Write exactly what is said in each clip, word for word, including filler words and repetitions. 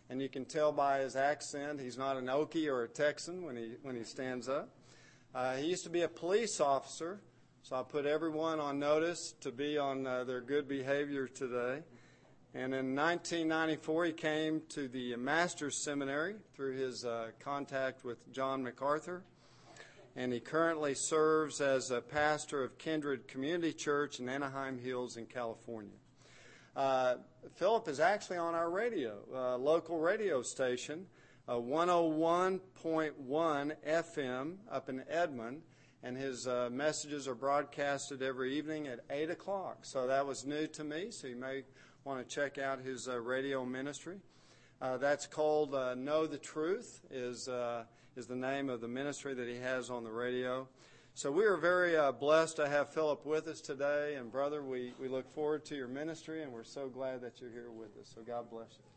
and you can tell by his accent he's not an Okie or a Texan when he when he stands up. Uh, he used to be a police officer, so I put everyone on notice to be on uh, their good behavior today. And in nineteen ninety-four, he came to the Master's Seminary through his uh, contact with John MacArthur. And he currently serves as a pastor of Kindred Community Church in Anaheim Hills in California. Uh, Philip is actually on our radio, uh, local radio station, uh, one oh one point one F M up in Edmond, and his uh, messages are broadcasted every evening at eight o'clock. So that was new to me, so you may want to check out his uh, radio ministry. Uh, that's called uh, Know the Truth, is uh, is the name of the ministry that he has on the radio. So we are very uh, blessed to have Philip with us today. And brother, we, we look forward to your ministry, and we're so glad that you're here with us. So God bless you.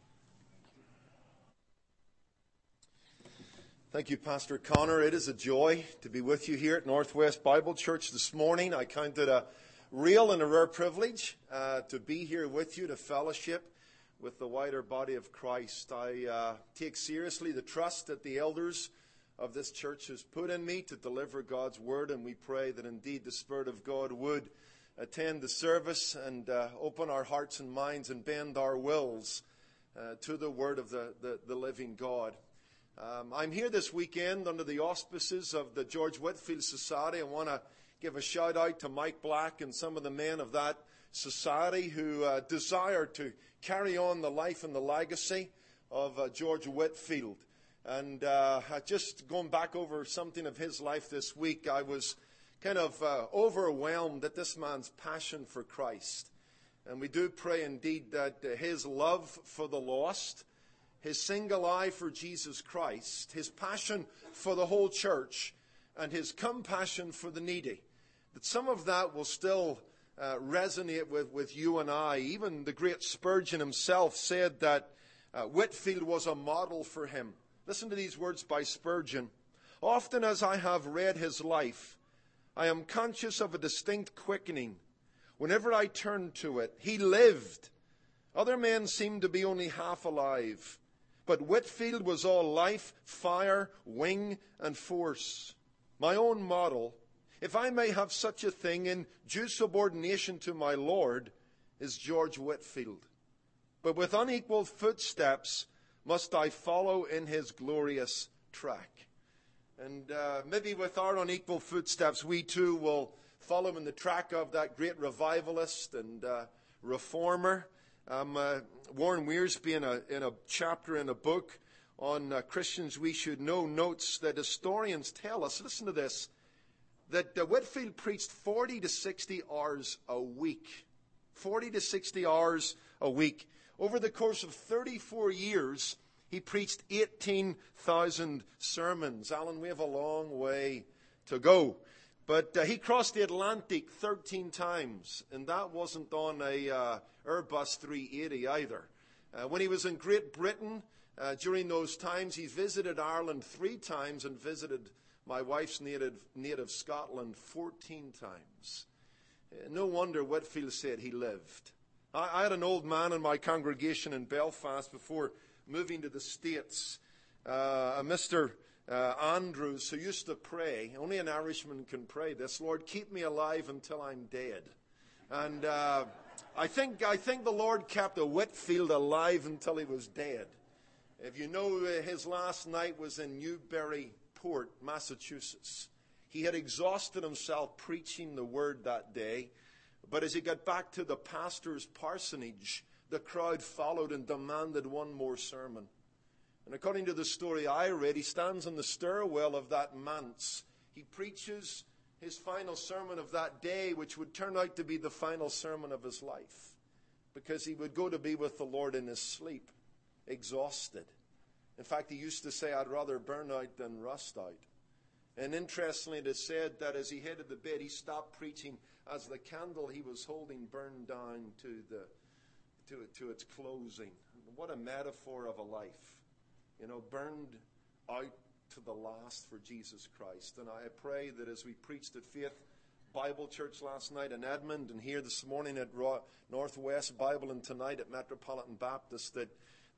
Thank you, Pastor Connor. It is a joy to be with you here at Northwest Bible Church this morning. I count it a real and a rare privilege uh, to be here with you, to fellowship with the wider body of Christ. I uh, take seriously the trust that the elders of this church has put in me to deliver God's word, and we pray that indeed the Spirit of God would attend the service and uh, open our hearts and minds and bend our wills uh, to the word of the, the, the living God. Um, I'm here this weekend under the auspices of the George Whitefield Society. I want to give a shout out to Mike Black and some of the men of that society who uh, desire to carry on the life and the legacy of uh, George Whitefield. And uh, just going back over something of his life this week, I was kind of uh, overwhelmed at this man's passion for Christ. And we do pray indeed that uh, his love for the lost, his single eye for Jesus Christ, his passion for the whole church, and his compassion for the needy, that some of that will still uh, resonate with, with you and I. Even the great Spurgeon himself said that uh, Whitefield was a model for him. Listen to these words by Spurgeon. Often as I have read his life, I am conscious of a distinct quickening. Whenever I turn to it, he lived. Other men seemed to be only half alive. But Whitefield was all life, fire, wing, and force. My own model, if I may have such a thing in due subordination to my Lord, is George Whitefield. But with unequal footsteps must I follow in his glorious track. And uh, maybe with our unequal footsteps, we too will follow in the track of that great revivalist and uh, reformer. Um, uh, Warren Wiersbe, in a, in a chapter in a book on uh, Christians we should know, notes that historians tell us, listen to this, that uh, Whitefield preached forty to sixty hours a week. forty to sixty hours a week. Over the course of thirty-four years, he preached eighteen thousand sermons. Alan, we have a long way to go. But uh, he crossed the Atlantic thirteen times, and that wasn't on a uh, Airbus three eighty either. Uh, when he was in Great Britain, uh, during those times, he visited Ireland three times and visited my wife's native, native Scotland fourteen times. Uh, no wonder Whitefield said he lived. I, I had an old man in my congregation in Belfast before moving to the States, uh, a Mister Uh, Andrews, who used to pray, only an Irishman can pray this, Lord, keep me alive until I'm dead. And uh, I think I think the Lord kept a Whitefield alive until he was dead. If you know, uh, his last night was in Newburyport, Massachusetts. He had exhausted himself preaching the word that day, but as he got back to the pastor's parsonage, the crowd followed and demanded one more sermon. And according to the story I read, he stands in the stairwell of that manse. He preaches his final sermon of that day, which would turn out to be the final sermon of his life, because he would go to be with the Lord in his sleep, exhausted. In fact, he used to say, I'd rather burn out than rust out. And interestingly, it is said that as he headed to bed, he stopped preaching as the candle he was holding burned down to the to, to its closing. What a metaphor of a life. You know, burned out to the last for Jesus Christ. And I pray that as we preached at Faith Bible Church last night in Edmond, and here this morning at Northwest Bible, and tonight at Metropolitan Baptist, that,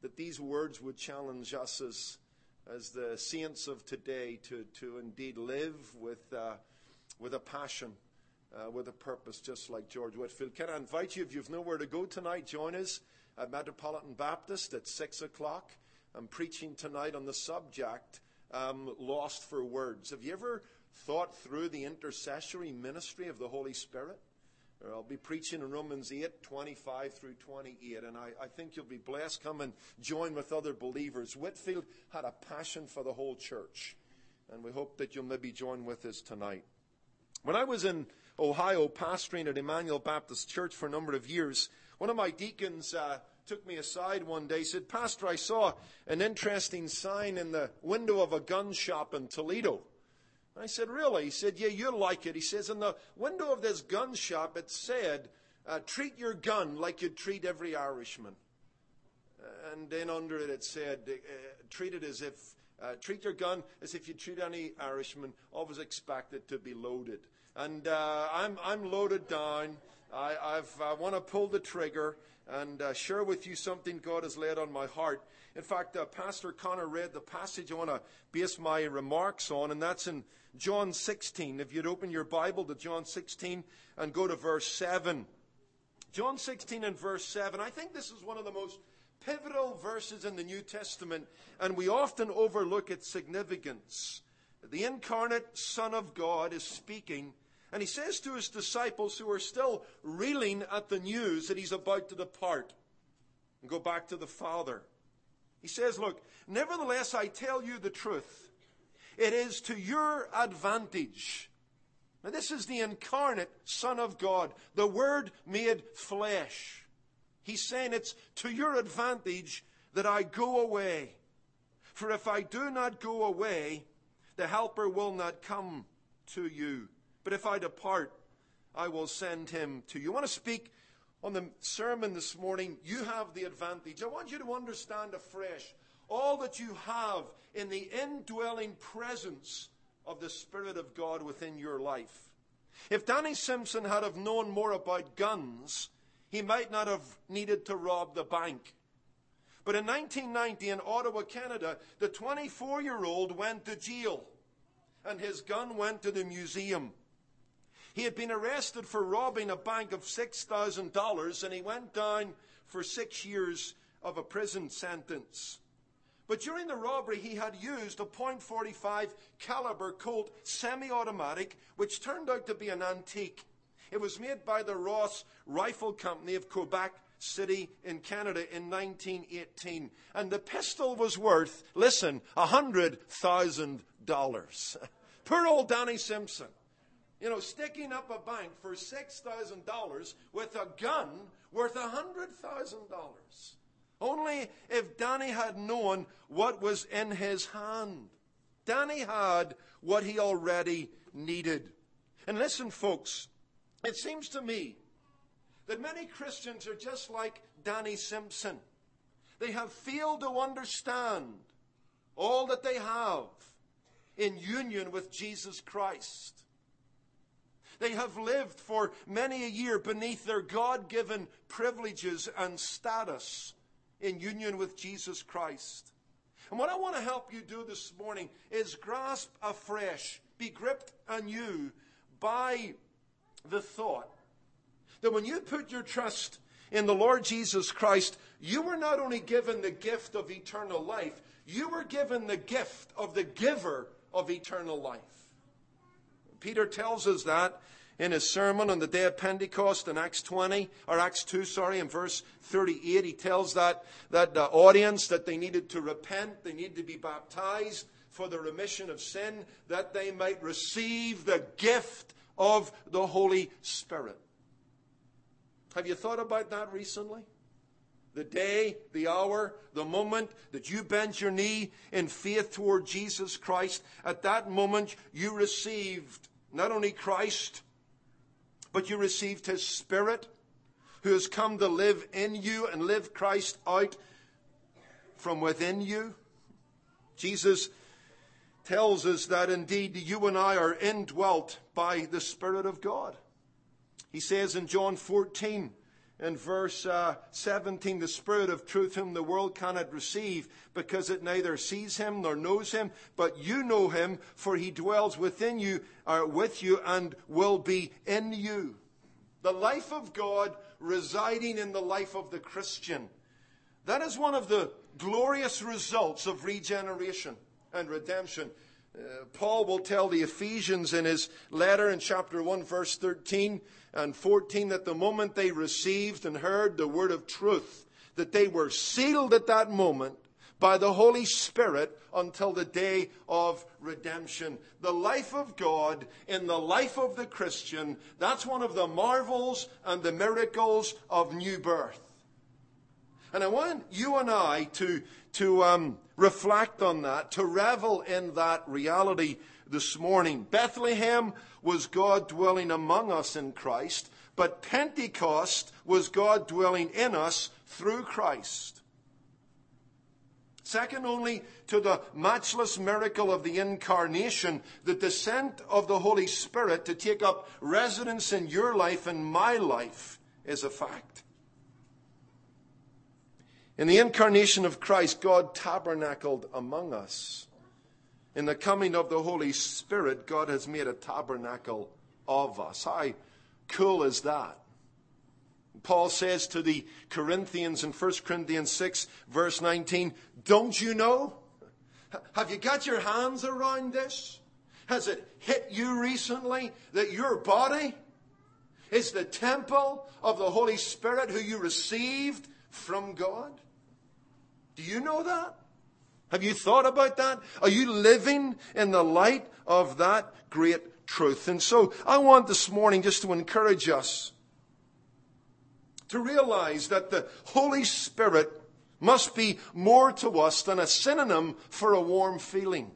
that these words would challenge us as, as the saints of today to, to indeed live with, uh, with a passion, uh, with a purpose, just like George Whitefield. Can I invite you, if you've nowhere to go tonight, join us at Metropolitan Baptist at six o'clock. I'm preaching tonight on the subject, um, Lost for Words. Have you ever thought through the intercessory ministry of the Holy Spirit? I'll be preaching in Romans eight, twenty-five through twenty-eight, and I, I think you'll be blessed. Come and join with other believers. Whitefield had a passion for the whole church, and we hope that you'll maybe join with us tonight. When I was in Ohio pastoring at Emmanuel Baptist Church for a number of years, one of my deacons uh, took me aside one day. He said, "Pastor, I saw an interesting sign in the window of a gun shop in Toledo." I said, "Really?" He said, "Yeah, you'll like it." He says, "In the window of this gun shop, it said, uh, treat your gun like you'd treat every Irishman." And then under it, it said, uh, treat it as if, uh, treat your gun as if you treat any Irishman, always expect it to be loaded. And uh, I'm, I'm loaded down. I, I've, I want to pull the trigger and uh, share with you something God has laid on my heart. In fact, uh, Pastor Connor read the passage I want to base my remarks on, and that's in John sixteen. If you'd open your Bible to John sixteen and go to verse seven. John sixteen and verse seven. I think this is one of the most pivotal verses in the New Testament, and we often overlook its significance. The incarnate Son of God is speaking, and he says to his disciples who are still reeling at the news that he's about to depart and go back to the Father. He says, "Look, nevertheless I tell you the truth. It is to your advantage." Now this is the incarnate Son of God, the Word made flesh. He's saying it's to your advantage that I go away. For if I do not go away, the Helper will not come to you. But if I depart, I will send him to you. I want to speak on the sermon this morning. You have the advantage. I want you to understand afresh all that you have in the indwelling presence of the Spirit of God within your life. If Danny Simpson had have known more about guns, he might not have needed to rob the bank. But in nineteen ninety in Ottawa, Canada, the twenty-four-year-old went to jail, and his gun went to the museum. He had been arrested for robbing a bank of six thousand dollars, and he went down for six years of a prison sentence. But during the robbery, he had used a point four five caliber Colt semi-automatic, which turned out to be an antique. It was made by the Ross Rifle Company of Quebec City in Canada in nineteen eighteen. And the pistol was worth, listen, one hundred thousand dollars. Poor old Danny Simpson. You know, sticking up a bank for six thousand dollars with a gun worth one hundred thousand dollars. Only if Danny had known what was in his hand. Danny had what he already needed. And listen, folks, it seems to me that many Christians are just like Danny Simpson. They have failed to understand all that they have in union with Jesus Christ. They have lived for many a year beneath their God-given privileges and status in union with Jesus Christ. And what I want to help you do this morning is grasp afresh, be gripped anew by the thought that when you put your trust in the Lord Jesus Christ, you were not only given the gift of eternal life, you were given the gift of the giver of eternal life. Peter tells us that in his sermon on the day of Pentecost in Acts twenty, or Acts two, sorry, in verse thirty-eight. He tells that, that uh, audience that they needed to repent, they needed to be baptized for the remission of sin, that they might receive the gift of the Holy Spirit. Have you thought about that recently? The day, the hour, the moment that you bent your knee in faith toward Jesus Christ, at that moment you received not only Christ, but you received His Spirit, who has come to live in you and live Christ out from within you. Jesus tells us that indeed you and I are indwelt by the Spirit of God. He says in John fourteen, in verse uh, seventeen, the Spirit of truth whom the world cannot receive, because it neither sees him nor knows him, but you know him, for he dwells within you, or with you, and will be in you. The life of God residing in the life of the Christian. That is one of the glorious results of regeneration and redemption. Uh, Paul will tell the Ephesians in his letter in chapter one, verse thirteen and fourteen, that the moment they received and heard the word of truth, that they were sealed at that moment by the Holy Spirit until the day of redemption. The life of God in the life of the Christian, that's one of the marvels and the miracles of new birth. And I want you and I to, to um, reflect on that, to revel in that reality this morning. Bethlehem was God dwelling among us in Christ, but Pentecost was God dwelling in us through Christ. Second only to the matchless miracle of the incarnation, the descent of the Holy Spirit to take up residence in your life and my life is a fact. In the incarnation of Christ, God tabernacled among us. In the coming of the Holy Spirit, God has made a tabernacle of us. How cool is that? Paul says to the Corinthians in First Corinthians six, verse nineteen, don't you know? Have you got your hands around this? Has it hit you recently that your body is the temple of the Holy Spirit who you received from God? Do you know that? Have you thought about that? Are you living in the light of that great truth? And so I want this morning just to encourage us to realize that the Holy Spirit must be more to us than a synonym for a warm feeling.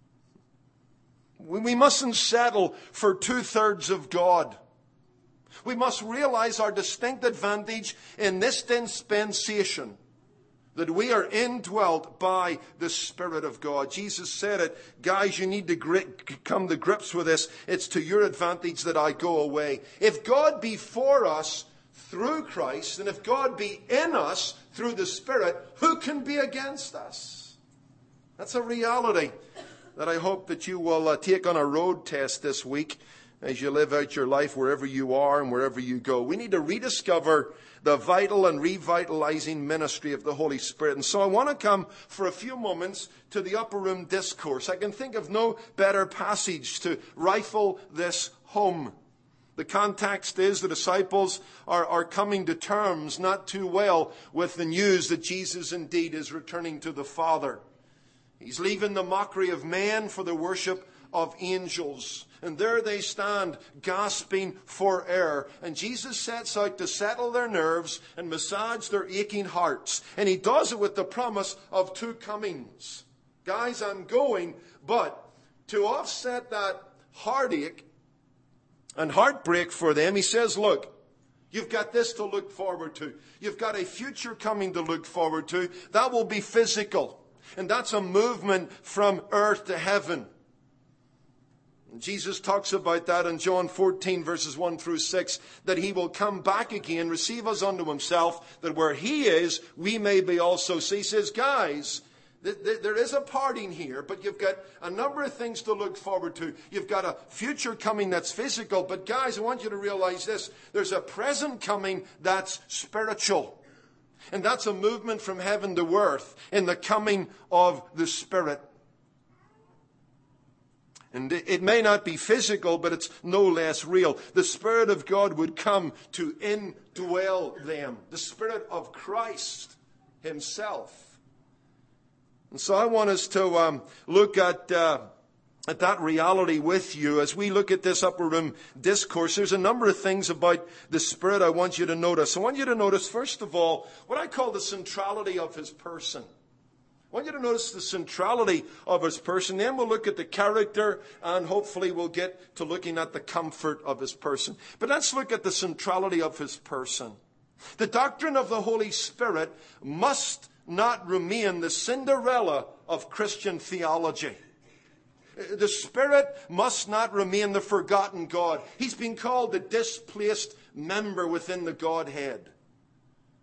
We mustn't settle for two-thirds of God. We must realize our distinct advantage in this dispensation, that we are indwelt by the Spirit of God. Jesus said it, guys, you need to grit, come to grips with this. It's to your advantage that I go away. If God be for us through Christ, and if God be in us through the Spirit, who can be against us? That's a reality that I hope that you will uh, take on a road test this week as you live out your life wherever you are and wherever you go. We need to rediscover the vital and revitalizing ministry of the Holy Spirit. And so I want to come for a few moments to the upper room discourse. I can think of no better passage to rifle this home. The context is the disciples are, are coming to terms not too well with the news that Jesus indeed is returning to the Father. He's leaving the mockery of man for the worship of angels. And there they stand, gasping for air. And Jesus sets out to settle their nerves and massage their aching hearts. And he does it with the promise of two comings. Guys, I'm going, but to offset that heartache and heartbreak for them, he says, look, you've got this to look forward to. You've got a future coming to look forward to. That will be physical. And that's a movement from earth to heaven. Jesus talks about that in John fourteen, verses one through six, that he will come back again, receive us unto himself, that where he is, we may be also. So he says, guys, th- th- there is a parting here, but you've got a number of things to look forward to. You've got a future coming that's physical, but guys, I want you to realize this. There's a present coming that's spiritual. And that's a movement from heaven to earth in the coming of the Spirit. And it may not be physical, but it's no less real. The Spirit of God would come to indwell them. The Spirit of Christ himself. And so I want us to um, look at, uh, at that reality with you. As we look at this upper room discourse, there's a number of things about the Spirit I want you to notice. I want you to notice, first of all, what I call the centrality of his person. I want you to notice the centrality of his person. Then we'll look at the character, and hopefully we'll get to looking at the comfort of his person. But let's look at the centrality of his person. The doctrine of the Holy Spirit must not remain the Cinderella of Christian theology. The Spirit must not remain the forgotten God. He's been called the displaced member within the Godhead.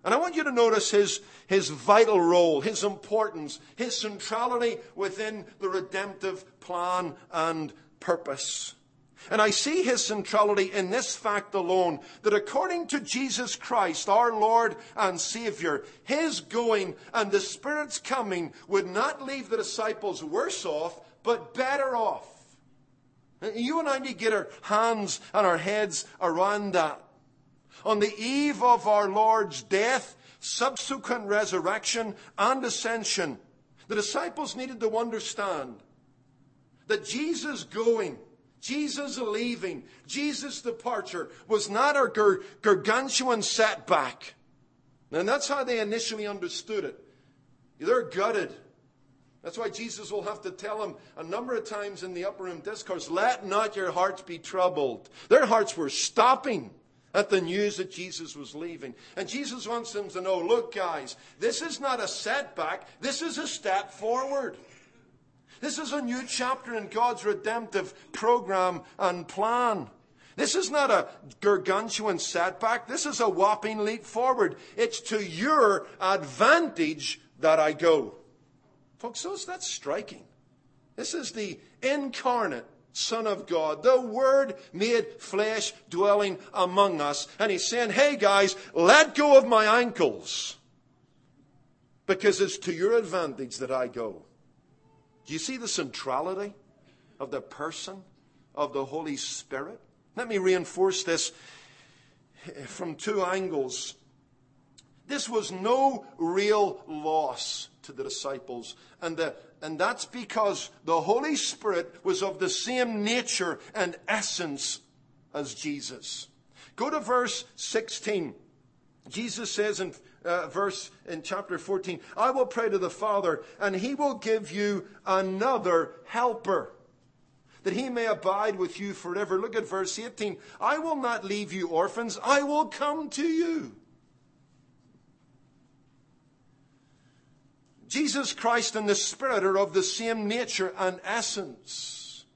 And I want you to notice his, his vital role, his importance, his centrality within the redemptive plan and purpose. And I see his centrality in this fact alone, that according to Jesus Christ, our Lord and Savior, his going and the Spirit's coming would not leave the disciples worse off, but better off. You and I need to get our hands and our heads around that. On the eve of our Lord's death, subsequent resurrection, and ascension, the disciples needed to understand that Jesus going, Jesus leaving, Jesus' departure was not a gar- gargantuan setback. And that's how they initially understood it. They're gutted. That's why Jesus will have to tell them a number of times in the upper room discourse, let not your hearts be troubled. Their hearts were stopping at the news that Jesus was leaving. And Jesus wants them to know, look guys, this is not a setback. This is a step forward. This is a new chapter in God's redemptive program and plan. This is not a gargantuan setback. This is a whopping leap forward. It's to your advantage that I go. Folks, so that's striking. This is the incarnate Son of God, the Word made flesh dwelling among us. And he's saying, hey guys, let go of my ankles, because it's to your advantage that I go. Do you see the centrality of the person of the Holy Spirit? Let me reinforce this from two angles. This was no real loss to the disciples. And, the, and that's because the Holy Spirit was of the same nature and essence as Jesus. Go to verse sixteen. Jesus says in uh, verse in chapter fourteen, I will pray to the Father, and he will give you another helper, that he may abide with you forever. Look at verse eighteen. I will not leave you orphans. I will come to you. Jesus Christ and the Spirit are of the same nature and essence.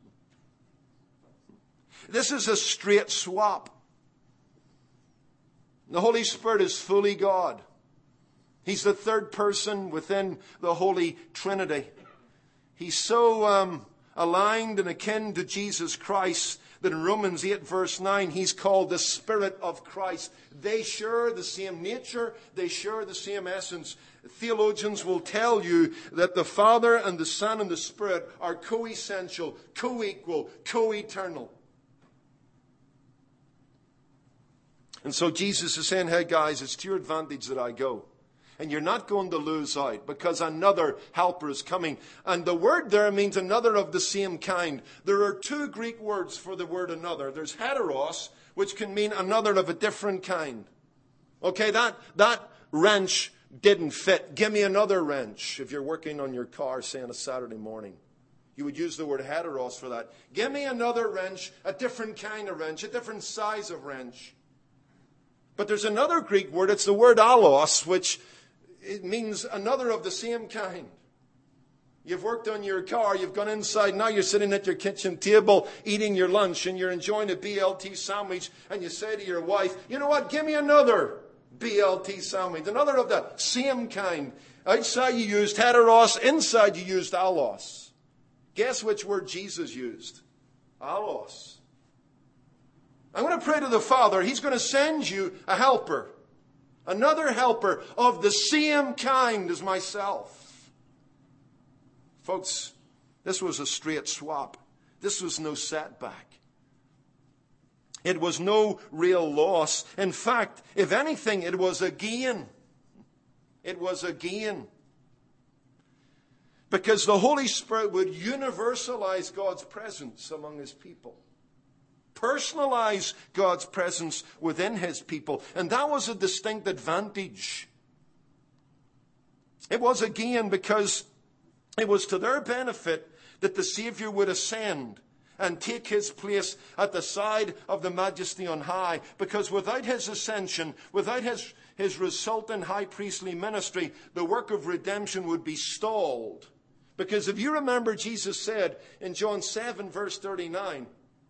This is a straight swap. The Holy Spirit is fully God. He's the third person within the Holy Trinity. He's so um, aligned and akin to Jesus Christ that in Romans eight verse nine, he's called the Spirit of Christ. They share the same nature. They share the same essence. Theologians will tell you that the Father and the Son and the Spirit are co-essential, co-equal, co-eternal. And so Jesus is saying, hey guys, it's to your advantage that I go. And you're not going to lose out, because another helper is coming. And the word there means another of the same kind. There are two Greek words for the word another. There's heteros, which can mean another of a different kind. Okay, that, that wrench didn't fit. Give me another wrench. If you're working on your car, say on a Saturday morning, you would use the word heteros for that. Give me another wrench, a different kind of wrench, a different size of wrench. But there's another Greek word. It's the word allos, which it means another of the same kind. You've worked on your car, you've gone inside, now you're sitting at your kitchen table eating your lunch and you're enjoying a B L T sandwich, and you say to your wife, you know what, give me another B L T sandwich, another of the same kind. Outside you used heteros, inside you used allos. Guess which word Jesus used? Allos. I'm going to pray to the Father. He's going to send you a helper. Another helper of the same kind as myself. Folks, this was a straight swap. This was no setback. It was no real loss. In fact, if anything, it was a gain. It was a gain. Because the Holy Spirit would universalize God's presence among His people. Personalize God's presence within His people. And that was a distinct advantage. It was a gain because it was to their benefit that the Savior would ascend and take His place at the side of the Majesty on high. Because without His ascension, without His, his resultant high priestly ministry, the work of redemption would be stalled. Because if you remember, Jesus said in John seven verse thirty-nine,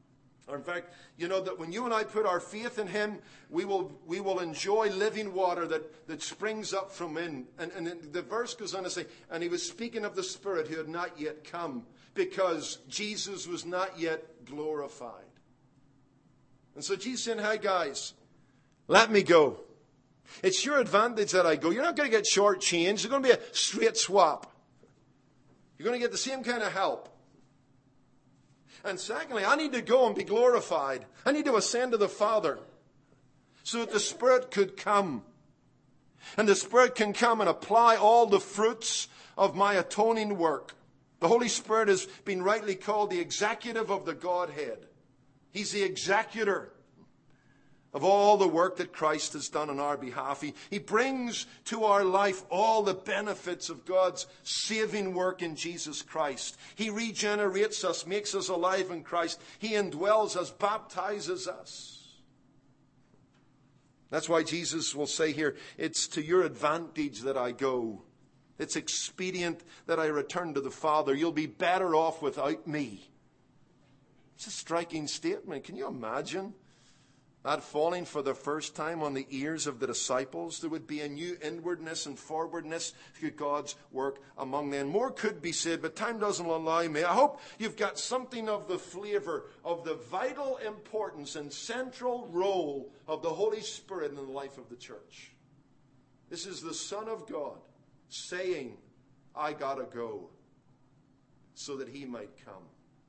Or in fact, you know that when you and I put our faith in Him, we will we will enjoy living water that, that springs up from in. And, and the verse goes on to say, and He was speaking of the Spirit who had not yet come, because Jesus was not yet glorified. And so Jesus said, hey guys, let me go. It's your advantage that I go. You're not going to get shortchanged. It's going to be a straight swap. You're going to get the same kind of help. And secondly, I need to go and be glorified. I need to ascend to the Father so that the Spirit could come. And the Spirit can come and apply all the fruits of my atoning work. The Holy Spirit has been rightly called the executive of the Godhead. He's the executor of all the work that Christ has done on our behalf. He, he brings to our life all the benefits of God's saving work in Jesus Christ. He regenerates us, makes us alive in Christ. He indwells us, baptizes us. That's why Jesus will say here, it's to your advantage that I go. It's expedient that I return to the Father. You'll be better off without me. It's a striking statement. Can you imagine that falling for the first time on the ears of the disciples? There would be a new inwardness and forwardness to God's work among them. More could be said, but time doesn't allow me. I hope you've got something of the flavor of the vital importance and central role of the Holy Spirit in the life of the church. This is the Son of God saying, I gotta go so that He might come.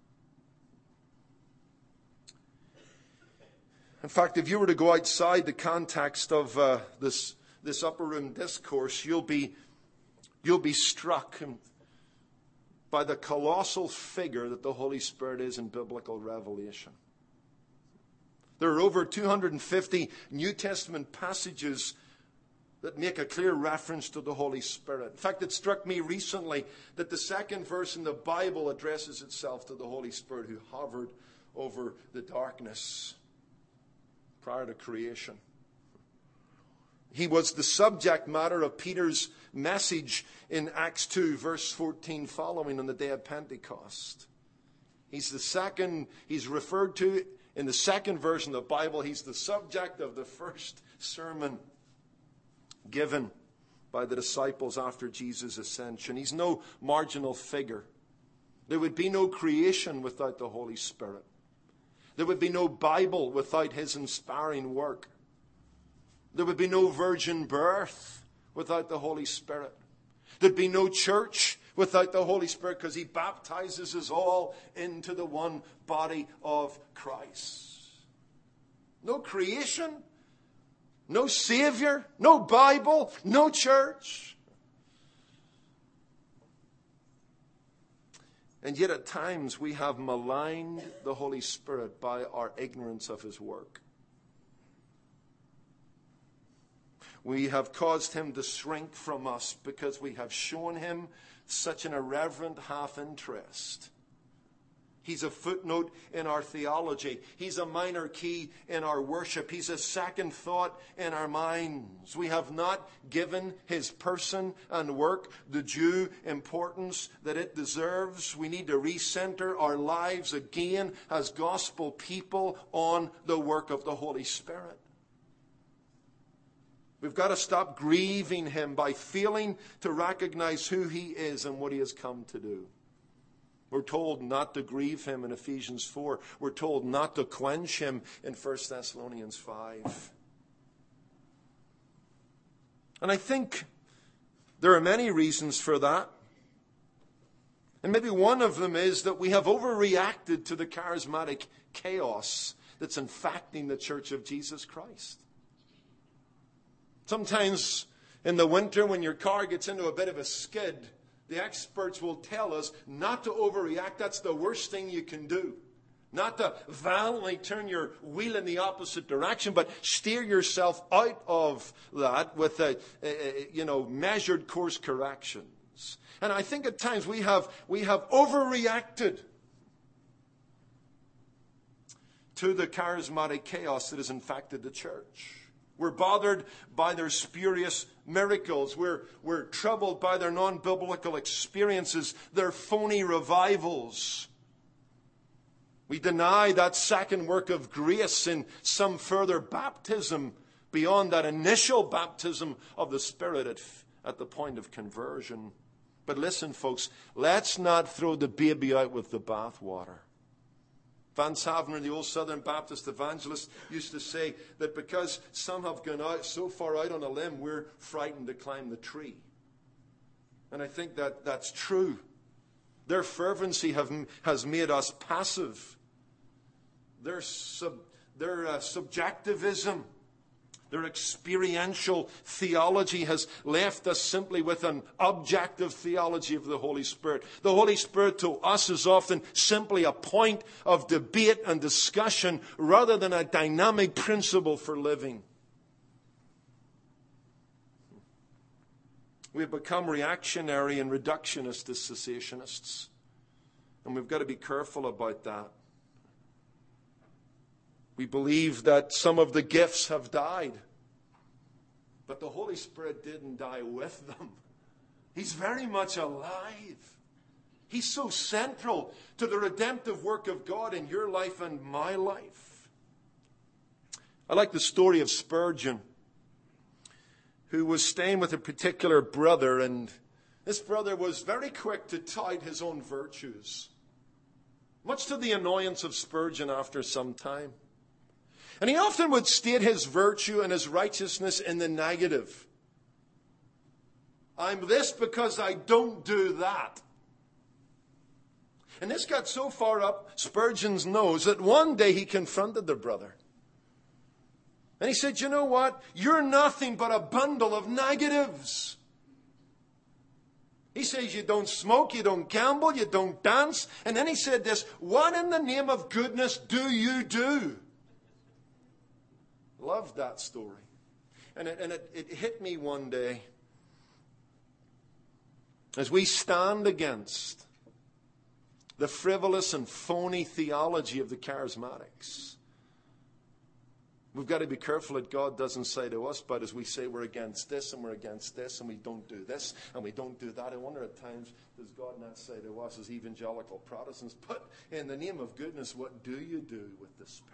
In fact, if you were to go outside the context of uh, this this upper room discourse, you'll be you'll be struck by the colossal figure that the Holy Spirit is in biblical revelation. There are over two hundred fifty New Testament passages that make a clear reference to the Holy Spirit. In fact, it struck me recently that the second verse in the Bible addresses itself to the Holy Spirit who hovered over the darkness prior to creation. He was the subject matter of Peter's message in Acts two, verse fourteen following on the day of Pentecost. He's the second, he's referred to in the second verse in the Bible. He's the subject of the first sermon given by the disciples after Jesus' ascension. He's no marginal figure. There would be no creation without the Holy Spirit. There would be no Bible without His inspiring work. There would be no virgin birth without the Holy Spirit. There'd be no church without the Holy Spirit, because He baptizes us all into the one body of Christ. No creation, no Savior, no Bible, no church. And yet at times we have maligned the Holy Spirit by our ignorance of His work. We have caused Him to shrink from us because we have shown Him such an irreverent half-interest. He's a footnote in our theology. He's a minor key in our worship. He's a second thought in our minds. We have not given His person and work the due importance that it deserves. We need to recenter our lives again as gospel people on the work of the Holy Spirit. We've got to stop grieving Him by failing to recognize who He is and what He has come to do. We're told not to grieve Him in Ephesians four. We're told not to quench Him in First Thessalonians five. And I think there are many reasons for that. And maybe one of them is that we have overreacted to the charismatic chaos that's infecting the Church of Jesus Christ. Sometimes in the winter when your car gets into a bit of a skid, the experts will tell us not to overreact. That's the worst thing you can do. Not to violently turn your wheel in the opposite direction, but steer yourself out of that with a, a, a you know measured course corrections. And I think at times we have we have overreacted to the charismatic chaos that has infected the church. We're bothered by their spurious miracles. We're, we're troubled by their non-biblical experiences, their phony revivals. We deny that second work of grace in some further baptism beyond that initial baptism of the Spirit at, at the point of conversion. But listen, folks, let's not throw the baby out with the bathwater. Vance Havner, the old Southern Baptist evangelist, used to say that because some have gone out so far out on a limb, we're frightened to climb the tree. And I think that that's true. Their fervency have, has made us passive. Their, sub, their uh, subjectivism, their experiential theology has left us simply with an objective theology of the Holy Spirit. The Holy Spirit to us is often simply a point of debate and discussion rather than a dynamic principle for living. We've become reactionary and reductionist as cessationists. And we've got to be careful about that. We believe that some of the gifts have died. But the Holy Spirit didn't die with them. He's very much alive. He's so central to the redemptive work of God in your life and my life. I like the story of Spurgeon, who was staying with a particular brother, and this brother was very quick to tout his own virtues, much to the annoyance of Spurgeon after some time. And he often would state his virtue and his righteousness in the negative. I'm this because I don't do that. And this got so far up Spurgeon's nose that one day he confronted the brother. And he said, you know what? You're nothing but a bundle of negatives. He says you don't smoke, you don't gamble, you don't dance. And then he said this, what in the name of goodness do you do? Loved that story. And it, and it, it hit me one day. As we stand against the frivolous and phony theology of the charismatics, we've got to be careful that God doesn't say to us, but as we say we're against this and we're against this and we don't do this and we don't do that, I wonder at times, does God not say to us as evangelical Protestants, but in the name of goodness, what do you do with the Spirit?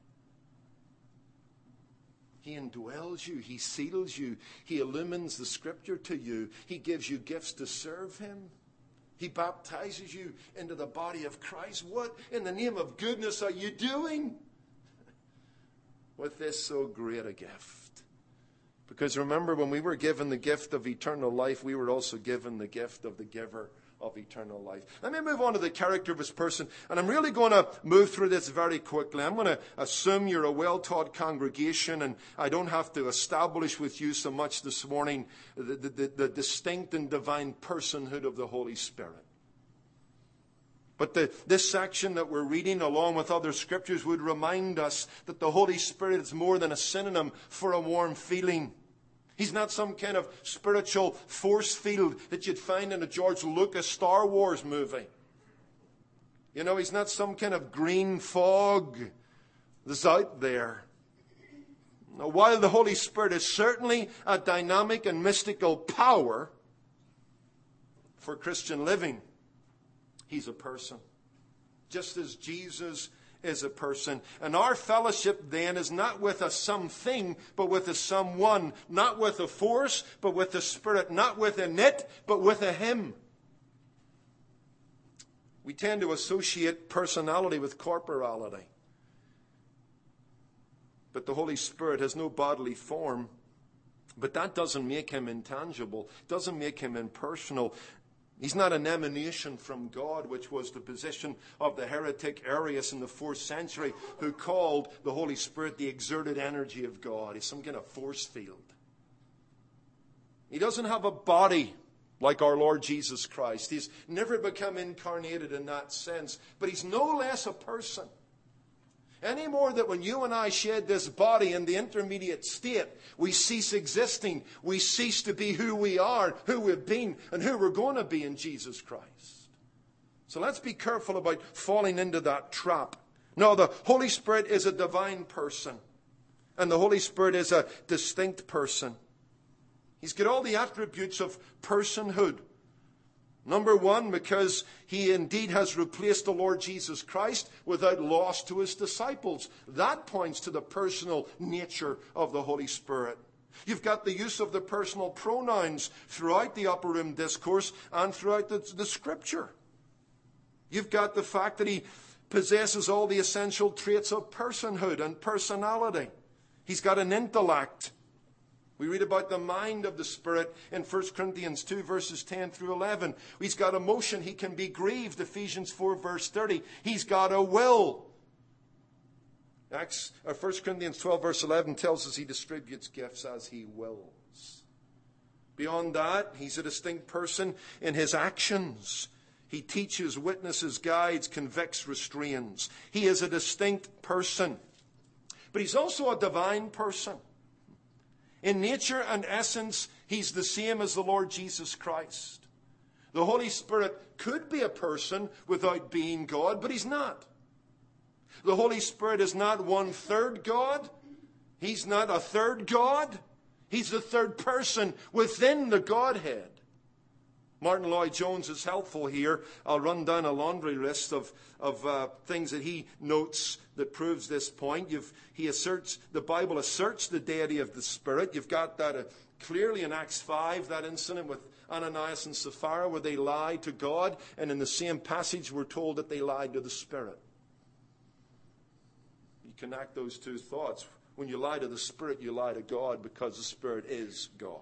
He indwells you. He seals you. He illumines the Scripture to you. He gives you gifts to serve Him. He baptizes you into the body of Christ. What in the name of goodness are you doing with this so great a gift? Because remember, when we were given the gift of eternal life, we were also given the gift of the giver of eternal life. Let me move on to the character of this person. And I'm really going to move through this very quickly. I'm going to assume you're a well-taught congregation, and I don't have to establish with you so much this morning the, the, the distinct and divine personhood of the Holy Spirit. But the, this section that we're reading, along with other scriptures, would remind us that the Holy Spirit is more than a synonym for a warm feeling. He's not some kind of spiritual force field that you'd find in a George Lucas Star Wars movie. You know, he's not some kind of green fog that's out there. Now, while the Holy Spirit is certainly a dynamic and mystical power for Christian living, He's a person. Just as Jesus is a person. And our fellowship then is not with a something, but with a someone. Not with a force, but with a Spirit. Not with a it, but with a Him. We tend to associate personality with corporality. But the Holy Spirit has no bodily form. But that doesn't make Him intangible. Doesn't make Him impersonal. He's not an emanation from God, which was the position of the heretic Arius in the fourth century, who called the Holy Spirit the exerted energy of God. He's some kind of force field. He doesn't have a body like our Lord Jesus Christ. He's never become incarnated in that sense. But He's no less a person. Any more that when you and I shed this body in the intermediate state, we cease existing. We cease to be who we are, who we've been, and who we're going to be in Jesus Christ. So let's be careful about falling into that trap. No, the Holy Spirit is a divine person. And the Holy Spirit is a distinct person. He's got all the attributes of personhood. Number one, because he indeed has replaced the Lord Jesus Christ without loss to his disciples. That points to the personal nature of the Holy Spirit. You've got the use of the personal pronouns throughout the upper room discourse and throughout the, the Scripture. You've got the fact that he possesses all the essential traits of personhood and personality. He's got an intellect. We read about the mind of the Spirit in First Corinthians two, verses ten through eleven. He's got emotion. He can be grieved, Ephesians four, verse thirty. He's got a will. Acts, or First Corinthians twelve, verse eleven tells us he distributes gifts as he wills. Beyond that, he's a distinct person in his actions. He teaches, witnesses, guides, convicts, restrains. He is a distinct person. But he's also a divine person. In nature and essence, he's the same as the Lord Jesus Christ. The Holy Spirit could be a person without being God, but he's not. The Holy Spirit is not one-third God. He's not a third God. He's the third person within the Godhead. Martin Lloyd-Jones is helpful here. I'll run down a laundry list of, of uh, things that he notes that proves this point. You've, he asserts, the Bible asserts the deity of the Spirit. You've got that uh, clearly in Acts five, that incident with Ananias and Sapphira where they lied to God. And in the same passage we're told that they lied to the Spirit. You connect those two thoughts. When you lie to the Spirit, you lie to God because the Spirit is God.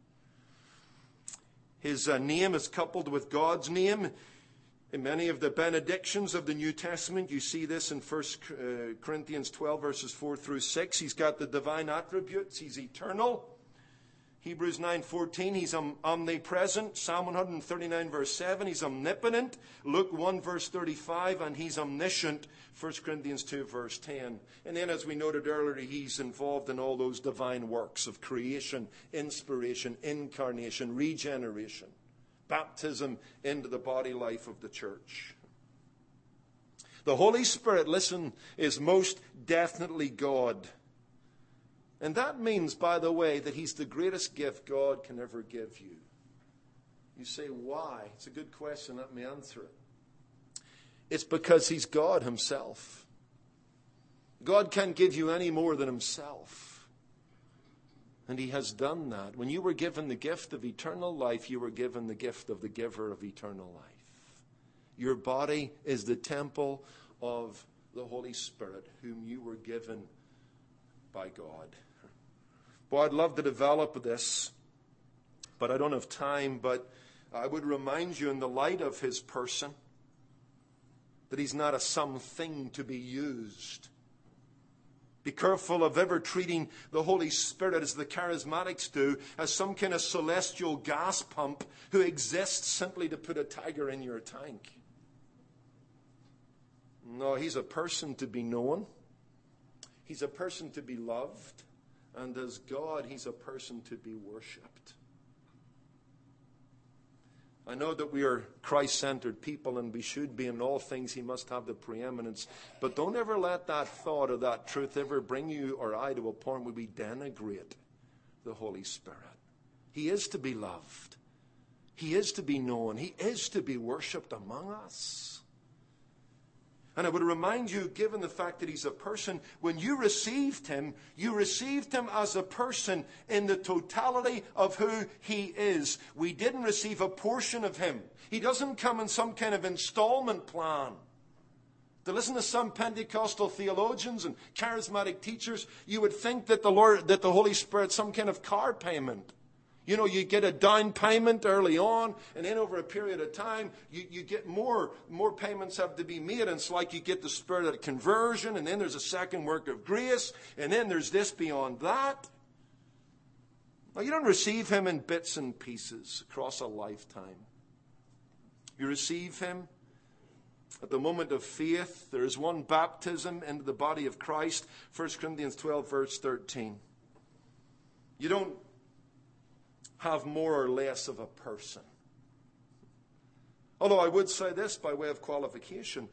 His uh, name is coupled with God's name. In many of the benedictions of the New Testament, you see this in First Corinthians twelve, verses four through six. He's got the divine attributes. He's eternal. Hebrews nine fourteen, he's omnipresent. Psalm one thirty-nine, verse seven, he's omnipotent. Luke one, verse thirty-five, and he's omniscient. First Corinthians two, verse ten. And then, as we noted earlier, he's involved in all those divine works of creation, inspiration, incarnation, regeneration, baptism into the body life of the church. The Holy Spirit, listen, is most definitely God. And that means, by the way, that he's the greatest gift God can ever give you. You say, why? It's a good question. Let me answer it. It's because he's God himself. God can't give you any more than himself. And he has done that. When you were given the gift of eternal life, you were given the gift of the giver of eternal life. Your body is the temple of the Holy Spirit, whom you were given by God. Boy, I'd love to develop this, but I don't have time. But I would remind you in the light of his person that he's not a something to be used. Be careful of ever treating the Holy Spirit, as the charismatics do, as some kind of celestial gas pump who exists simply to put a tiger in your tank. No, he's a person to be known. He's a person to be loved. And as God, he's a person to be worshipped. I know that we are Christ-centered people and we should be. In all things he must have the preeminence. But don't ever let that thought or that truth ever bring you or I to a point where we denigrate the Holy Spirit. He is to be loved. He is to be known. He is to be worshipped among us. And I would remind you, given the fact that he's a person, when you received him, you received him as a person in the totality of who he is. We didn't receive a portion of him. He doesn't come in some kind of installment plan. To listen to some Pentecostal theologians and charismatic teachers, you would think that the Lord, that the Holy Spirit's some kind of car payment. You know, you get a down payment early on, and then over a period of time, you, you get more, more payments have to be made. And it's like you get the Spirit of conversion, and then there's a second work of grace, and then there's this beyond that. Now, you don't receive him in bits and pieces across a lifetime. You receive him at the moment of faith. There is one baptism into the body of Christ. First Corinthians twelve, verse thirteen. You don't have more or less of a person. Although I would say this by way of qualification,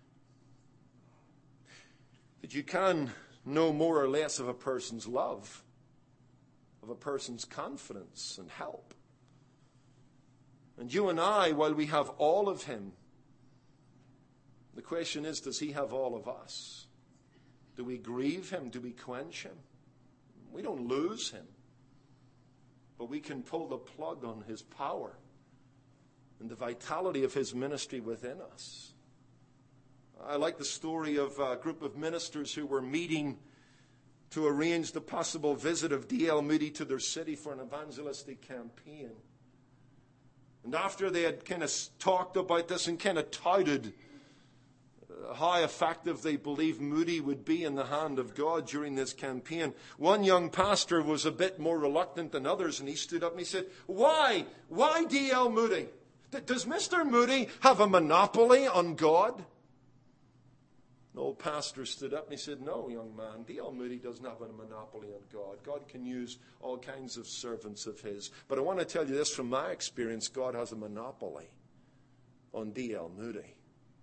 that you can know more or less of a person's love, of a person's confidence and help. And you and I, while we have all of him, the question is, does he have all of us? Do we grieve him? Do we quench him? We don't lose him, but we can pull the plug on his power and the vitality of his ministry within us. I like the story of a group of ministers who were meeting to arrange the possible visit of D L Moody to their city for an evangelistic campaign. And after they had kind of talked about this and kind of touted how effective they believed Moody would be in the hand of God during this campaign, one young pastor was a bit more reluctant than others, and he stood up and he said, Why? Why D L Moody? Does Mister Moody have a monopoly on God? The old pastor stood up and he said, No, young man, D L Moody doesn't have a monopoly on God. God can use all kinds of servants of his. But I want to tell you this from my experience, God has a monopoly on D L Moody.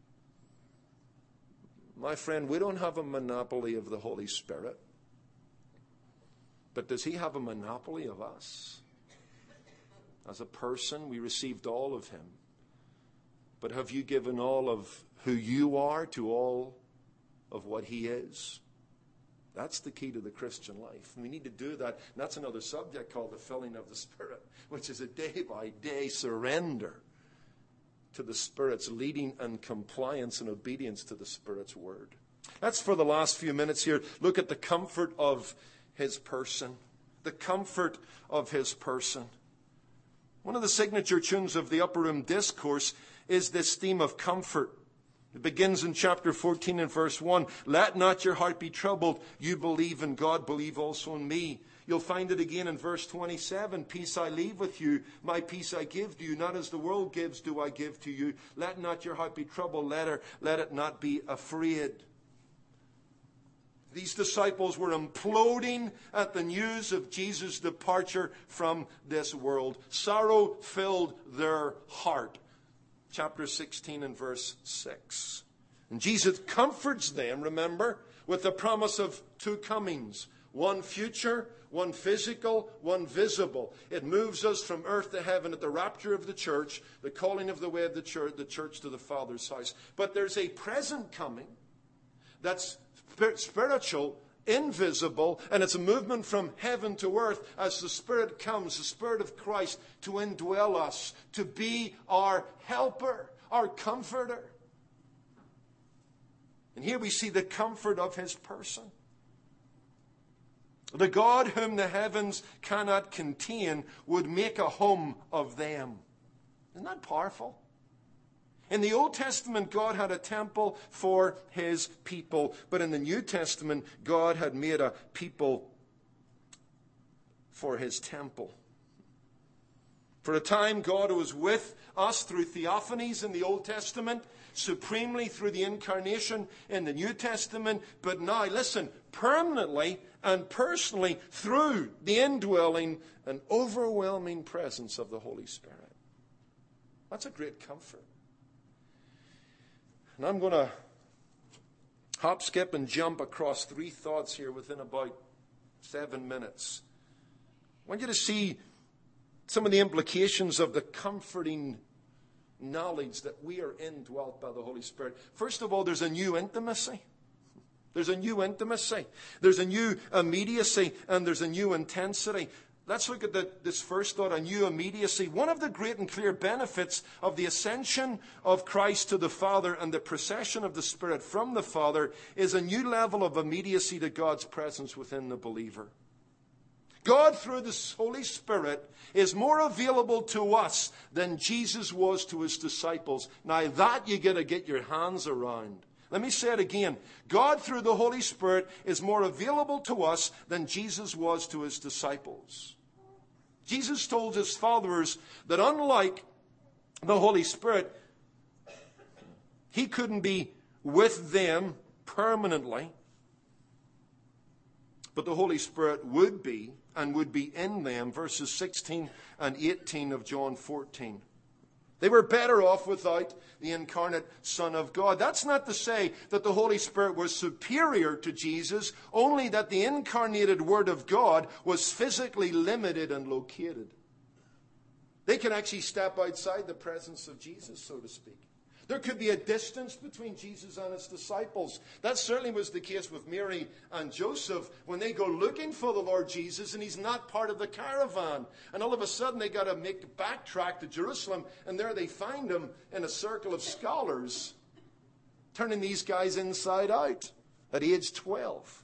My friend, we don't have a monopoly of the Holy Spirit. But does he have a monopoly of us? As a person, we received all of him. But have you given all of who you are to all of what he is? That's the key to the Christian life. We need to do that. And that's another subject called the filling of the Spirit, which is a day-by-day surrender to the Spirit's leading and compliance and obedience to the Spirit's word. That's for the last few minutes here. Look at the comfort of his person. The comfort of his person. One of the signature tunes of the Upper Room Discourse is this theme of comfort. It begins in chapter fourteen and verse one. Let not your heart be troubled. You believe in God, believe also in me. You'll find it again in verse twenty-seven. Peace I leave with you. My peace I give to you. Not as the world gives do I give to you. Let not your heart be troubled. Let, her, let it not be afraid. These disciples were imploding at the news of Jesus' departure from this world. Sorrow filled their heart. Chapter sixteen and verse six. And Jesus comforts them, remember, with the promise of two comings. One future, one physical, one visible. It moves us from earth to heaven at the rapture of the church, the calling of the way of the church, the church to the Father's house. But there's a present coming that's spiritual, invisible, and it's a movement from heaven to earth as the Spirit comes, the Spirit of Christ, to indwell us, to be our helper, our comforter. And here we see the comfort of his person. The God whom the heavens cannot contain would make a home of them. Isn't that powerful? In the Old Testament, God had a temple for his people. But in the New Testament, God had made a people for his temple. For a time, God was with us through theophanies in the Old Testament, supremely through the incarnation in the New Testament. But now, listen, permanently and personally through the indwelling and overwhelming presence of the Holy Spirit. That's a great comfort. And I'm going to hop, skip, and jump across three thoughts here within about seven minutes. I want you to see some of the implications of the comforting knowledge that we are indwelt by the Holy Spirit. First of all, there's a new intimacy. There's a new intimacy. There's a new immediacy, and there's a new intensity. Let's look at the, this first thought, a new immediacy. One of the great and clear benefits of the ascension of Christ to the Father and the procession of the Spirit from the Father is a new level of immediacy to God's presence within the believer. God, through the Holy Spirit, is more available to us than Jesus was to his disciples. Now, that you got to get your hands around. Let me say it again. God, through the Holy Spirit, is more available to us than Jesus was to his disciples. Jesus told his followers that unlike the Holy Spirit, he couldn't be with them permanently, but the Holy Spirit would be and would be in them, verses sixteen and eighteen of John fourteen. They were better off without the incarnate Son of God. That's not to say that the Holy Spirit was superior to Jesus, only that the incarnated Word of God was physically limited and located. They can actually step outside the presence of Jesus, so to speak. There could be a distance between Jesus and his disciples. That certainly was the case with Mary and Joseph when they go looking for the Lord Jesus and he's not part of the caravan. And all of a sudden they got to make backtrack to Jerusalem, and there they find him in a circle of scholars, turning these guys inside out at age twelve.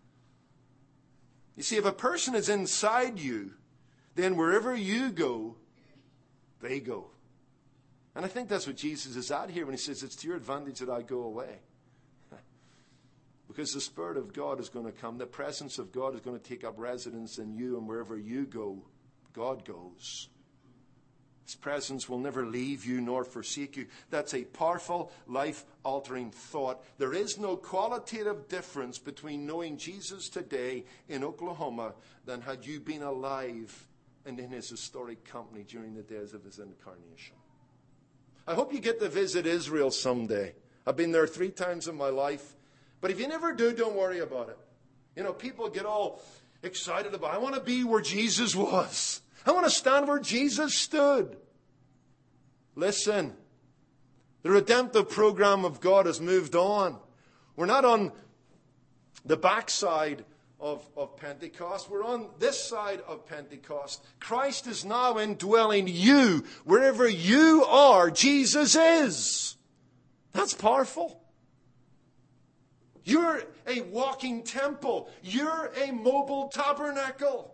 You see, if a person is inside you, then wherever you go, they go. And I think that's what Jesus is at here when he says, it's to your advantage that I go away. Because the Spirit of God is going to come. The presence of God is going to take up residence in you, and wherever you go, God goes. His presence will never leave you nor forsake you. That's a powerful, life-altering thought. There is no qualitative difference between knowing Jesus today in Oklahoma than had you been alive and in his historic company during the days of his incarnation. I hope you get to visit Israel someday. I've been there three times in my life. But if you never do, don't worry about it. You know, people get all excited about, I want to be where Jesus was. I want to stand where Jesus stood. Listen, the redemptive program of God has moved on. We're not on the backside of, of Pentecost. We're on this side of Pentecost. Christ is now indwelling you. Wherever you are, Jesus is. That's powerful. You're a walking temple. You're a mobile tabernacle.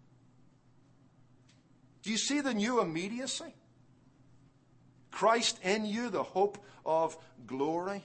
Do you see the new immediacy? Christ in you, the hope of glory.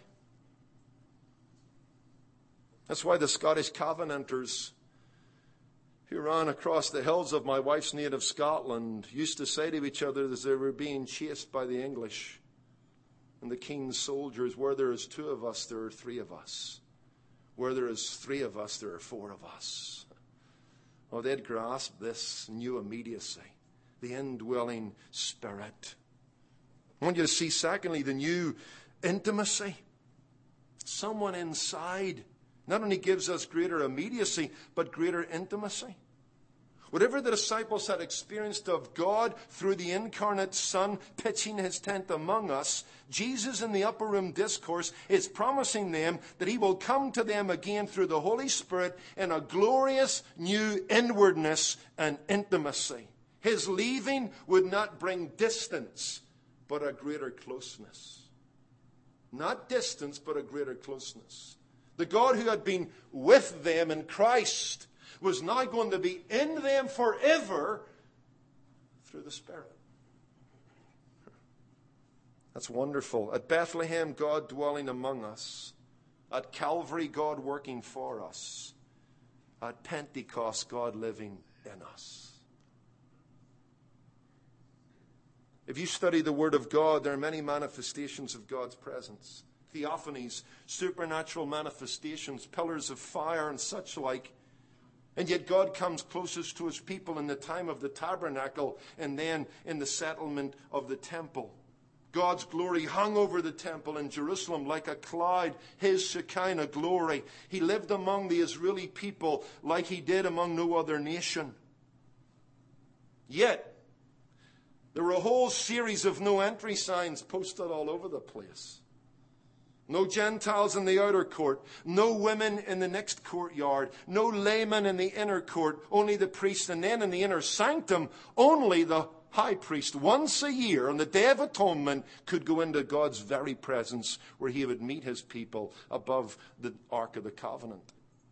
That's why the Scottish Covenanters who ran across the hills of my wife's native Scotland used to say to each other as they were being chased by the English and the king's soldiers, where there is two of us, there are three of us. Where there is three of us, there are four of us. Oh, they'd grasp this new immediacy, the indwelling Spirit. I want you to see, secondly, the new intimacy. Someone inside not only gives us greater immediacy, but greater intimacy. Whatever the disciples had experienced of God through the incarnate Son pitching his tent among us, Jesus in the upper room discourse is promising them that he will come to them again through the Holy Spirit in a glorious new inwardness and intimacy. His leaving would not bring distance, but a greater closeness. Not distance, but a greater closeness. The God who had been with them in Christ was now going to be in them forever through the Spirit. That's wonderful. At Bethlehem, God dwelling among us. At Calvary, God working for us. At Pentecost, God living in us. If you study the Word of God, there are many manifestations of God's presence. Theophanies, supernatural manifestations, pillars of fire and such like. And yet God comes closest to his people in the time of the tabernacle and then in the settlement of the temple. God's glory hung over the temple in Jerusalem like a cloud, his Shekinah glory. He lived among the Israeli people like he did among no other nation. Yet, there were a whole series of no entry signs posted all over the place. No Gentiles in the outer court. No women in the next courtyard. No laymen in the inner court. Only the priest. And then in the inner sanctum, only the high priest once a year on the Day of Atonement could go into God's very presence where he would meet his people above the Ark of the Covenant.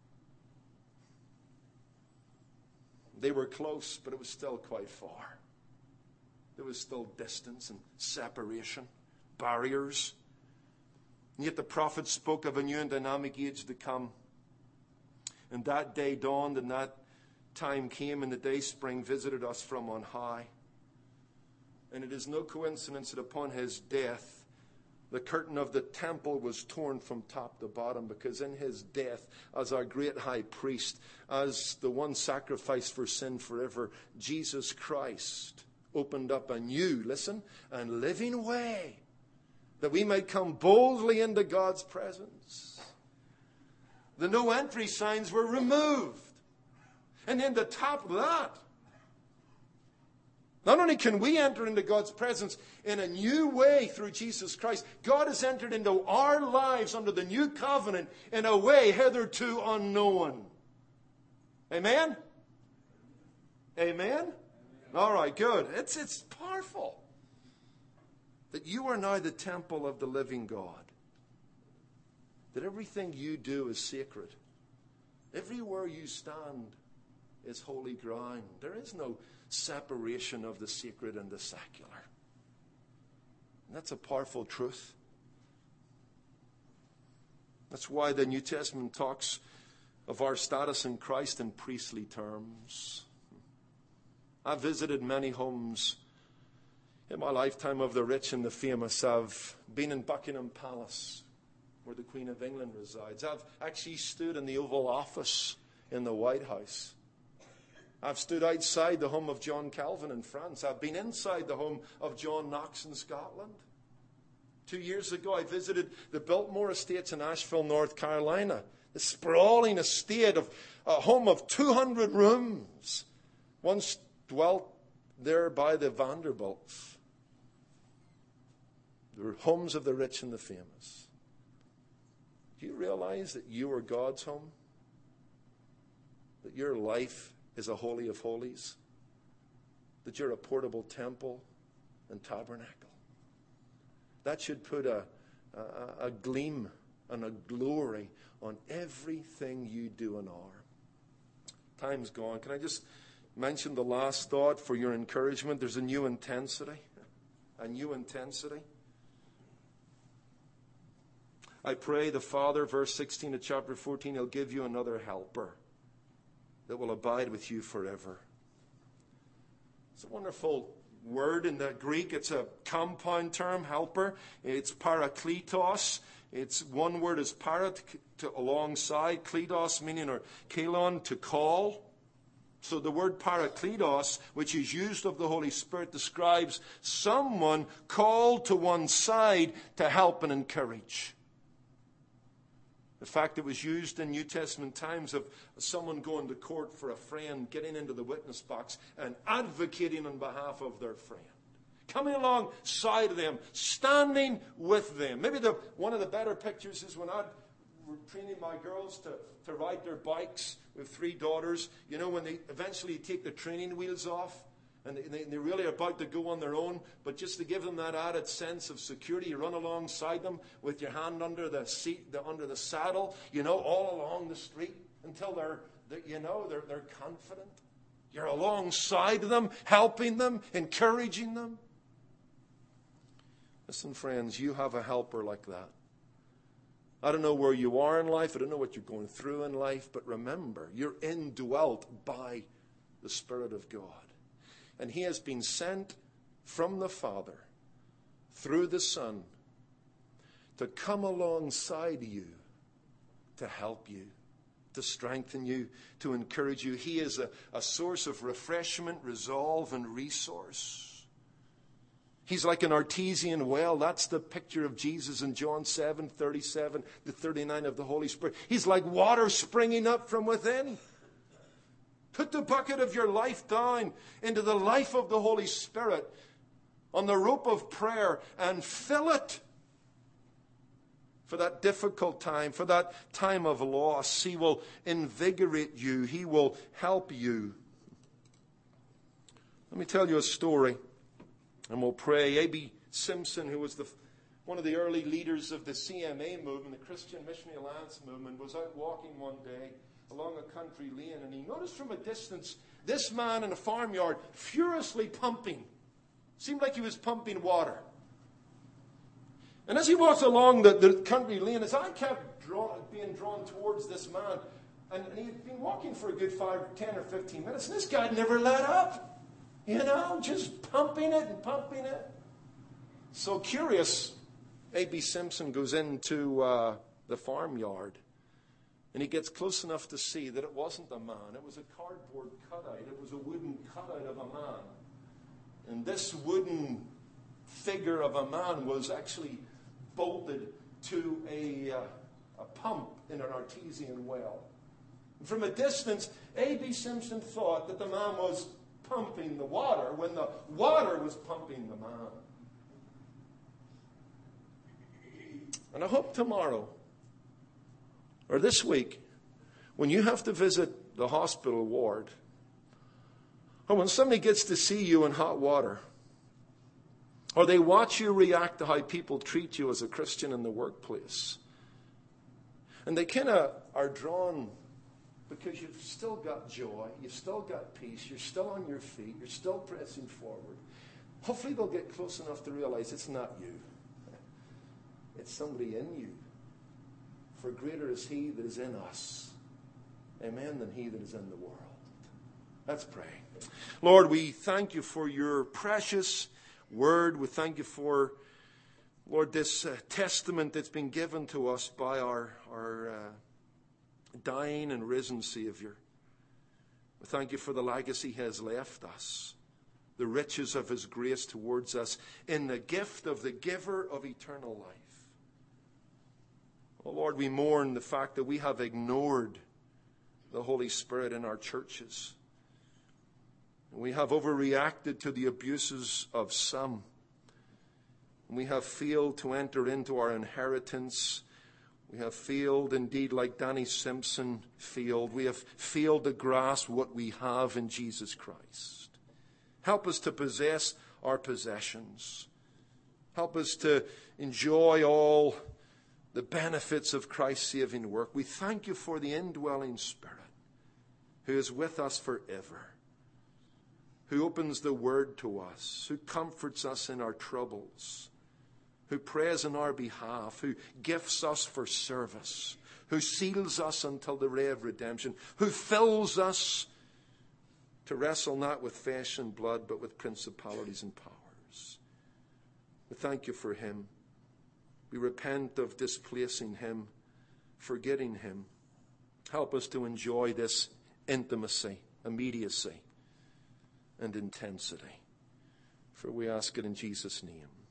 They were close, but it was still quite far. There was still distance and separation, barriers. And yet the prophet spoke of a new and dynamic age to come. And that day dawned, and that time came, and the day spring visited us from on high. And it is no coincidence that upon his death, the curtain of the temple was torn from top to bottom, because in his death, as our great high priest, as the one sacrificed for sin forever, Jesus Christ opened up a new, listen, and living way, that we might come boldly into God's presence. The no entry signs were removed. And then to top that, Not only can we enter into God's presence in a new way through Jesus Christ, God has entered into our lives under the new covenant in a way hitherto unknown. Amen? Amen? All right, good. It's, it's powerful that you are now the temple of the living God. That everything you do is sacred. Everywhere you stand is holy ground. There is no separation of the sacred and the secular. And that's a powerful truth. That's why the New Testament talks of our status in Christ in priestly terms. I've visited many homes in my lifetime of the rich and the famous. I've been in Buckingham Palace, where the Queen of England resides. I've actually stood in the Oval Office in the White House. I've stood outside the home of John Calvin in France. I've been inside the home of John Knox in Scotland. Two years ago, I visited the Biltmore Estates in Asheville, North Carolina. The sprawling estate of a home of two hundred rooms. Once dwelt there by the Vanderbilts. The homes of the rich and the famous. Do you realize that you are God's home? That your life is a holy of holies? That you're a portable temple and tabernacle? That should put a, a, a gleam and a glory on everything you do and are. Time's gone. Can I just mention the last thought for your encouragement? There's a new intensity. A new intensity. I pray the Father, verse sixteen of chapter fourteen, He'll give you another helper that will abide with you forever. It's a wonderful word in the Greek. It's a compound term, helper. It's parakletos. It's one word is para, to, to alongside, kletos meaning, or kalon, to call. So the word parakletos, which is used of the Holy Spirit, describes someone called to one side to help and encourage. In fact, it was used in New Testament times of someone going to court for a friend, getting into the witness box and advocating on behalf of their friend. Coming alongside of them, standing with them. Maybe the, one of the better pictures is when I was training my girls to, to ride their bikes with three daughters. You know, when they eventually take the training wheels off and they, they're really about to go on their own, but just to give them that added sense of security, you run alongside them with your hand under the seat, the, under the saddle, you know, all along the street until they're, they're you know, they're, they're confident. You're alongside them, helping them, encouraging them. Listen, friends, you have a helper like that. I don't know where you are in life. I don't know what you're going through in life. But remember, you're indwelt by the Spirit of God. And He has been sent from the Father through the Son to come alongside you, to help you, to strengthen you, to encourage you. He is a, a source of refreshment, resolve, and resource. He's like an artesian well. That's the picture of Jesus in John seven, thirty-seven to thirty-nine of the Holy Spirit. He's like water springing up from within. Put the bucket of your life down into the life of the Holy Spirit on the rope of prayer and fill it for that difficult time, for that time of loss. He will invigorate you. He will help you. Let me tell you a story. And we'll pray. A B Simpson, who was the, one of the early leaders of the C M A movement, the Christian Missionary Alliance movement, was out walking one day along a country lane, and he noticed from a distance this man in a farmyard furiously pumping. Seemed like he was pumping water. And as he walked along the, the country lane, his eye kept draw, being drawn towards this man. And, and he had been walking for a good five, ten or fifteen minutes, and this guy never let up. You know, just pumping it and pumping it. So curious, A B Simpson goes into uh, the farmyard. And he gets close enough to see that it wasn't a man. It was a cardboard cutout. It was a wooden cutout of a man. And this wooden figure of a man was actually bolted to a, uh, a pump in an artesian well. And from a distance, A B Simpson thought that the man was pumping the water when the water was pumping the man. And I hope tomorrow or this week, when you have to visit the hospital ward, or when somebody gets to see you in hot water, or they watch you react to how people treat you as a Christian in the workplace, and they kind of are drawn because you've still got joy, you've still got peace, you're still on your feet, you're still pressing forward. Hopefully they'll get close enough to realize it's not you. It's somebody in you. For greater is he that is in us, amen, than he that is in the world. Let's pray. Lord, we thank you for your precious word. We thank you for, Lord, this uh, testament that's been given to us by our, our uh, dying and risen Savior. We thank you for the legacy he has left us, the riches of his grace towards us in the gift of the giver of eternal life. Oh Lord, we mourn the fact that we have ignored the Holy Spirit in our churches. We have overreacted to the abuses of some. We have failed to enter into our inheritance. We have failed, indeed, like Danny Simpson failed. We have failed to grasp what we have in Jesus Christ. Help us to possess our possessions. Help us to enjoy all the benefits of Christ's saving work. We thank you for the indwelling Spirit who is with us forever, who opens the word to us, who comforts us in our troubles, who prays on our behalf, who gifts us for service, who seals us until the day of redemption, who fills us to wrestle not with flesh and blood, but with principalities and powers. We thank you for him. We repent of displacing him, forgetting him. Help us to enjoy this intimacy, immediacy, and intensity. For we ask it in Jesus' name.